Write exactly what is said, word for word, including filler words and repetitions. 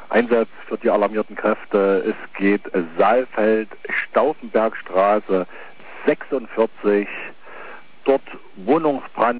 Einsatz für die alarmierten Kräfte. Es geht Saalfeld, Stauffenbergstraße sechsundvierzig, dort Wohnungsbrand.